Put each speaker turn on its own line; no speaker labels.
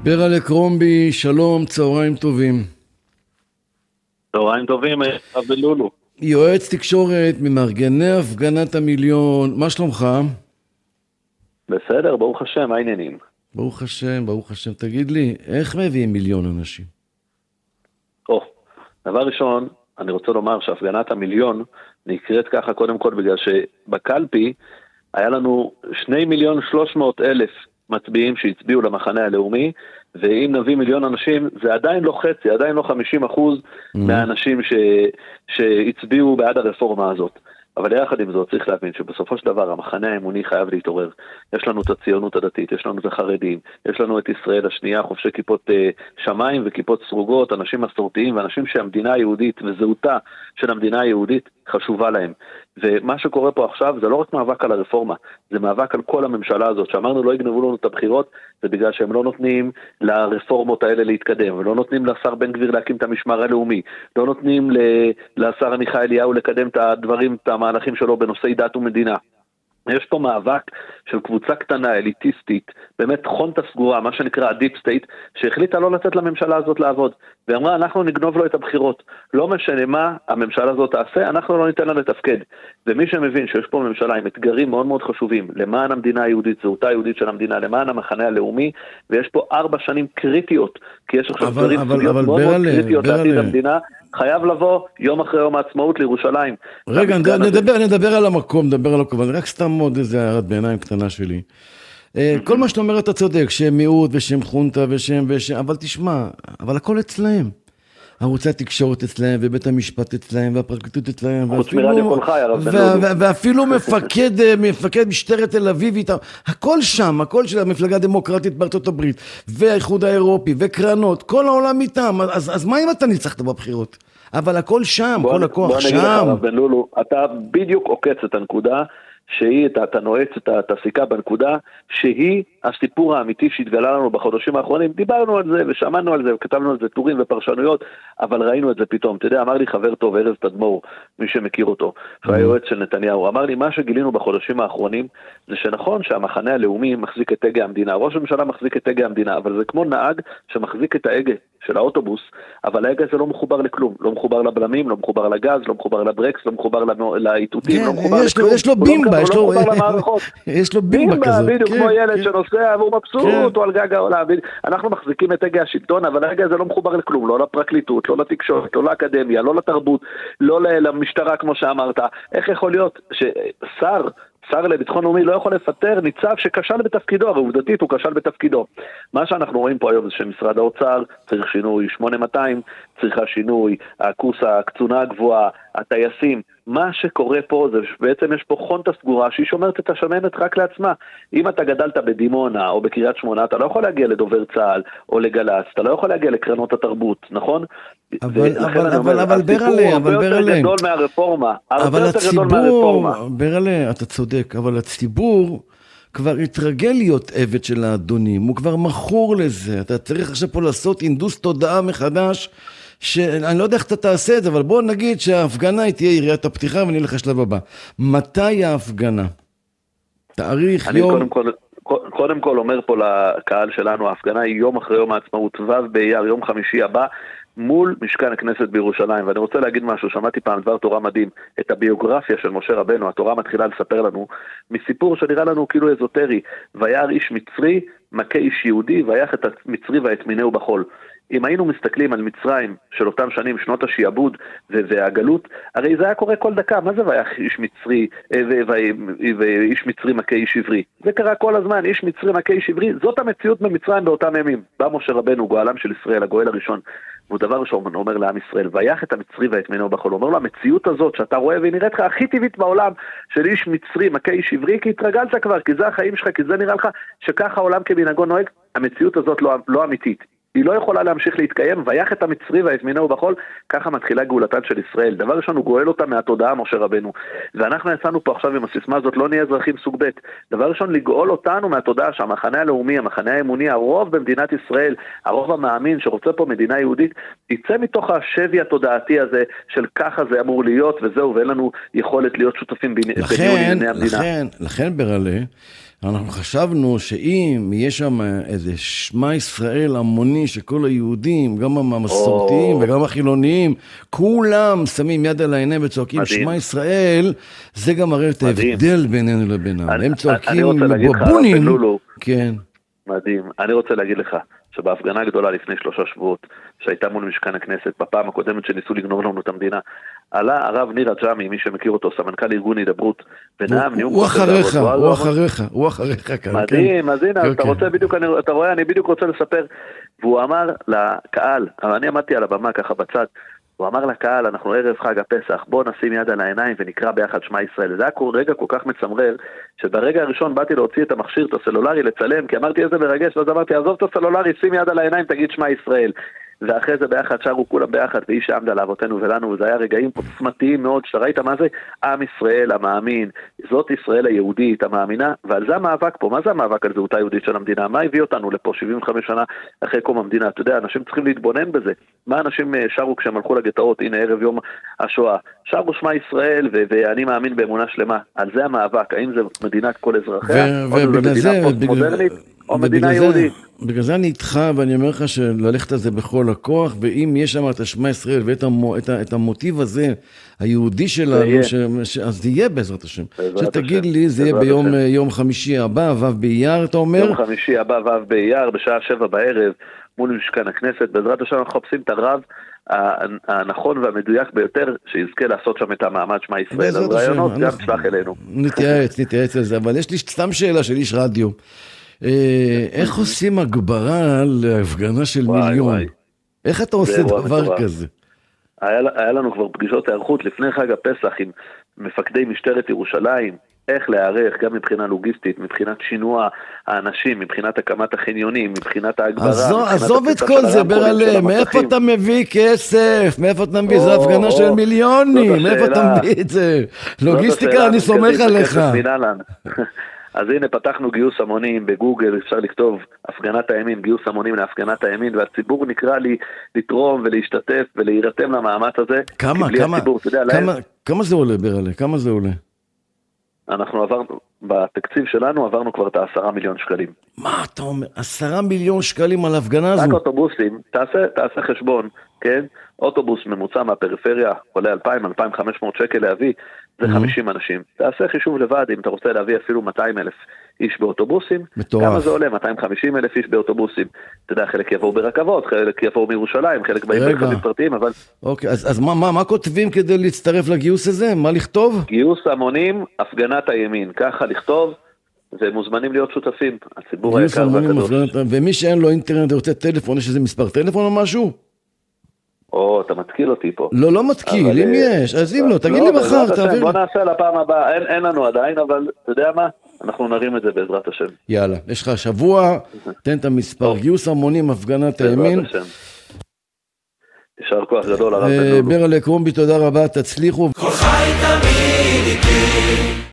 ברלה קרומבי, שלום, צהריים טובים.
צהריים טובים, אבי לולו.
יועץ תקשורת ממארגני הפגנת המיליון, מה שלומך?
בסדר, ברוך השם, מה העניינים?
ברוך השם, ברוך השם. תגיד לי, איך מביאים מיליון אנשים?
דבר ראשון, אני רוצה לומר שהפגנת המיליון נקראת ככה קודם כל בגלל שבקלפי היה לנו 2,300,000 מצביעים שהצביעו למחנה הלאומי, ואם נביא מיליון אנשים, זה עדיין לא חצי, עדיין לא 50% מהאנשים שהצביעו בעד הרפורמה הזאת. אבל יחד עם זאת צריך להבין שבסופו של דבר המחנה האמוני חייב להתעורר. יש לנו את הציונות הדתית, יש לנו את החרדים, יש לנו את ישראל השנייה, חובשי כיפות שמיים וכיפות סרוגות, אנשים מסורתיים ואנשים שהמדינה היהודית וזהותה של המדינה היהודית חשובה להם. ומה שקורה פה עכשיו זה לא רק מאבק על הרפורמה, זה מאבק על כל הממשלה הזאת, שאמרנו לא יגנבו לנו את הבחירות, זה בגלל שהם לא נותנים לרפורמות האלה להתקדם, ולא נותנים לשר בן גביר להקים את המשמר הלאומי, לא נותנים לשר עמיחי אליהו לקדם את הדברים, את המהלכים שלו בנושאי דת ומדינה. יש פה מאבק של קבוצה קטנה, אליטיסטית, באמת חונטה סגורה, מה שנקרא הדיפ סטייט, שהחליטה לא לתת לממשלה הזאת לעבוד, ואמרה אנחנו נגנוב לו את הבחירות, לא משנה מה הממשלה הזאת תעשה, אנחנו לא ניתן לה לתפקד. ומי שמבין שיש פה ממשלה עם אתגרים מאוד מאוד חשובים, למען המדינה היהודית, זהותה היהודית של המדינה, למען המחנה הלאומי, ויש פה 4 שנים קריטיות, כי יש עכשיו דברים מאוד מאוד קריטיות לעתיד המדינה, חייב לבוא יום אחרי יום העצמאות לירושלים.
רגע, נדבר על המקום, אני רק סתם עוד איזה הערת בעיניים קטנה שלי. כל מה שאתה אומר אתה צודק, שם מיעוט ושם חונטה ושם, אבל תשמע, אבל הכל אצלהם. ערוצי התקשורת אצלהם, ובית המשפט אצלהם, והפרקליטות אצלהם, ואפילו מפקד משטרת תל אביב איתם, הכל שם, הכל של המפלגה הדמוקרטית בארצות הברית, והאיחוד האירופי, וקרנות, כל העולם איתם, אז מה אם אתה ניצחת בבחירות? אבל הכל שם, כל הכוח שם.
בוא נגיד לך, הרב בן לולו, אתה בדיוק עוקץ את הנקודה, אתה נועץ את הסיכה בנקודה שהיא הסיפור האמיתי שהתגלה לנו בחודשים האחרונים. דיברנו על זה ושמענו על זה וכתבנו על זה טורים ופרשנויות, אבל ראינו את זה פתאום. אתה יודע, אמר לי חבר טוב, ארז תדמור, מי שמכיר אותו, שהיה יועץ של נתניהו, אמר לי מה שגילינו בחודשים האחרונים זה שנכון שהמחנה הלאומי מחזיק את הגה המדינה, ראש הממשלה מחזיק את הגה המדינה, אבל זה כמו נהג שמחזיק את ההגה של האוטובוס, אבל ההגה זה לא מחובר לכלום, לא מחובר לבלמים, לא מחובר לגז, לא מחובר לברקס, לא מחובר לאיתותים, לא מחובר לכלום.
יש לו בימבה, יש לו בימבה כזאת.
בדיוק כמו ילד שנוסע והוא מבסוט, או על גג העולם. אנחנו מחזיקים את הגה השלטון, אבל ההגה הזה לא מחובר לכלום, לא לפרקליטות, לא לתקשורת, לא לאקדמיה, לא לתרבות, לא למשטרה כמו שאמרת. איך יכול להיות שר לביטחון לאומי לא יכול לפטר ניצב שכשל בתפקידו, הרי עובדתית הוא כשל בתפקידו. מה שאנחנו רואים פה היום זה שמשרד האוצר צריך שינוי, 8200 צריכה שינוי, הקורס הקצונה הגבוהה, הטייסים, מה שקורה פה זה שבעצם יש פה חונטה סגורה שהיא שומרת את השמנת רק לעצמה. אם אתה גדלת בדימונה או בקריית שמונה, אתה לא יכול להגיע לדובר צה"ל או לגל"צ, אתה לא יכול להגיע לקרנות התרבות, נכון?
אבל ברלה,
גדול מהרפורמה,
אבל הציבור, ברלה, אתה צודק, אבל הציבור כבר התרגל להיות עבד של האדונים, הוא כבר מכור לזה, אתה צריך עכשיו פה לעשות אינדוס תודעה מחדש, שאני לא יודע איך אתה תעשה את זה, אבל בוא נגיד שההפגנה היא תהיה יריית הפתיחה ונלך לשלב הבא. מתי ההפגנה? תאריך, יום?
אני קודם כל אומר פה לקהל שלנו, ההפגנה היא יום אחרי יום העצמאות, ו' באייר, יום חמישי הבא, מול משכן הכנסת בירושלים. ואני רוצה להגיד משהו, שמעתי פעם דבר תורה מדהים, את הביוגרפיה של משה רבנו, התורה מתחילה לספר לנו, מסיפור שנראה לנו כאילו אזוטרי, וירא איש מצרי, מכה איש יהודי, ויח את המצרי והטמינהו בחול. אם היינו מסתכלים על מצרים של אותם שנים, שנות השיעבוד והגלות, הרי זה היה קורה כל דקה. מה זה ויח איש מצרי ואיש מצרי מכה איש עברי? זה קרה כל הזמן, איש מצרי מכה איש עברי, זאת המציאות במצרים באותם ימים. בא משה רבנו, גואלם של ישראל, הגואל הראשון, והוא דבר ראשון אומר לעם ישראל, ויח את המצרי והטמינהו בחול. הוא אומר לו, המציאות הזאת שאתה רואה והיא נראית לך הכי טבעית בעולם, של איש מצרי מכה איש עברי, כי התרגלת כבר, כי זה החיים שלך, כי זה נראה לך שככה העולם כמנהגו נוהג. המציאות הזאת לא אמיתית. היא לא יכולה להמשיך להתקיים, ויח את המצרי והטמינהו בחול, ככה מתחילה גאולתן של ישראל. דבר ראשון, הוא גואל אותה מהתודעה, משה רבנו. ואנחנו יצאנו פה עכשיו עם הסיסמה הזאת, לא נהיה אזרחים סוג ב'. דבר ראשון, לגאול אותנו מהתודעה שהמחנה הלאומי, המחנה האמוני, הרוב במדינת ישראל, הרוב המאמין שרוצה פה מדינה יהודית, יצא מתוך השבי התודעתי הזה, של ככה זה אמור להיות, וזהו, ואין לנו יכולת להיות שותפים בניהול ענייני המדינה.
לכן ברלה, אנחנו חשבנו שאם יש שם איזה שמע ישראל המוני שכל היהודים, גם המסורתיים וגם החילוניים, כולם שמים יד על העיניים וצועקים שמע ישראל, זה גם מראה את ההבדל בינינו לבינם. הם צועקים בבונים. כן.
מדהים. אני רוצה להגיד לך שבהפגנה הגדולה לפני 3 שבועות, שהייתה מול משכן הכנסת, בפעם הקודמת שניסו לגנוב לנו את המדינה, עלה הרב ניר הג'אמי, מי שמכיר אותו, סמנכ"ל ארגון הידברות, ונאם נאום...
הוא אחריך כאן.
מדהים, אז הנה, אתה רוצה בדיוק, אתה רואה, אני בדיוק רוצה לספר, והוא אמר לקהל, אבל אני עמדתי על הבמה ככה בצד, הוא אמר לקהל, אנחנו ערב חג הפסח, בוא נשים יד על העיניים ונקרא ביחד שמע ישראל. זה היה רגע כל כך מצמרר, שברגע הראשון באתי להוציא את המכשיר, את הסלולרי, לצלם, כי אמרתי איזה מרגש, ואז אמרתי, עזוב את הסלולרי, שים יד על העיניים, תגיד שמע ישראל. ואחרי זה ביחד שרו כולם ביחד, ואיש העמדה לאבותינו ולנו, וזה היה רגעים עוצמתיים מאוד, שאתה ראית מה זה? עם ישראל המאמין, זאת ישראל היהודית המאמינה, ועל זה המאבק פה. מה זה המאבק על זהותה היהודית של המדינה? מה הביא אותנו לפה 75 שנה אחרי קום המדינה? אתה יודע, אנשים צריכים להתבונן בזה. מה אנשים שרו כשהם הלכו לגטאות, הנה ערב יום השואה, שרו שמע ישראל ואני מאמין באמונה שלמה. על זה המאבק, האם זה מדינת כל אזרחיה, או זה מדינה פוסט-מודרנית, או מדינה יהודית?
בגלל זה אני איתך, ואני אומר לך שללכת על זה בכל הכוח, ואם יש שם את השמע ישראל ואת המוטיב הזה, היהודי שלנו, אז זה יהיה בעזרת השם. שתגיד לי, זה יהיה ביום חמישי הבא, ו' באייר, אתה אומר?
יום חמישי הבא, ו' באייר, בשעה 7 בערב, מול משכן הכנסת, בעזרת השם אנחנו חופשים את הרב הנכון והמדויק ביותר, שיזכה לעשות שם את המעמד שמע ישראל. אז רעיונות גם תשלח אלינו.
נתייעץ על זה, אבל יש לי סתם שאלה של איש רדיו. איך עושים הגברה להפגנה של מיליון? איך אתה עושה דבר כזה?
היה לנו כבר פגישות הערכות לפני חג הפסח עם מפקדי משטרת ירושלים, איך להיערך גם מבחינה לוגיסטית, מבחינת שינוע האנשים, מבחינת הקמת החניונים, מבחינת ההגברה.
עזוב את כל זה, ברלה, מאיפה אתה מביא כסף? מאיפה אתה מביא? זו הפגנה של מיליונים, מאיפה אתה מביא את זה? לוגיסטיקה, אני סומך עליך.
אז הנה פתחנו גיוס המונים בגוגל, אפשר לכתוב הפגנת הימין, גיוס המונים להפגנת הימין, והציבור נקרא לי לתרום ולהשתתף ולהירתם למאמץ הזה.
כמה זה עולה ברלה? כמה זה עולה?
אנחנו עברנו, בתקציב שלנו עברנו כבר את 10 מיליון שקלים.
מה אתה אומר? 10 מיליון שקלים על הפגנה הזו?
רק אוטובוסים, תעשה חשבון, כן? אוטובוס ממוצע מהפריפריה עולה 2,000-2,500 שקל להביא, זה 50 אנשים. תעשה חישוב לבד, אם אתה רוצה להביא אפילו 200,000 איש באוטובוסים, כמה זה עולה? 250,000 איש באוטובוסים. אתה יודע, חלק יבואו ברכבות, חלק יבואו מירושלים, חלק באים ברכבים פרטיים, אבל...
אוקיי, אז מה כותבים כדי להצטרף לגיוס הזה? מה לכתוב?
גיוס המונים, הפגנת הימין. ככה לכתוב, ומוזמנים להיות שותפים. הציבור היקר והקדוש.
ומי שאין לו אינטרנט רוצה טלפון, יש איזה מספר טלפון או משהו?
אתה מתקיל אותי פה.
לא מתקיל, אם יש, אז אם לא, תגיד לי מחר, תעביר.
בוא נעשה לפעם הבאה, אין לנו עדיין, אבל אתה יודע מה? אנחנו נרים את זה בעזרת השם.
יאללה, יש לך שבוע, תן את המספר, גיוס המונים, הפגנת הימין.
יישר כוח גדול, הרב בן לולו.
ברלה קרומבי, תודה רבה, תצליחו.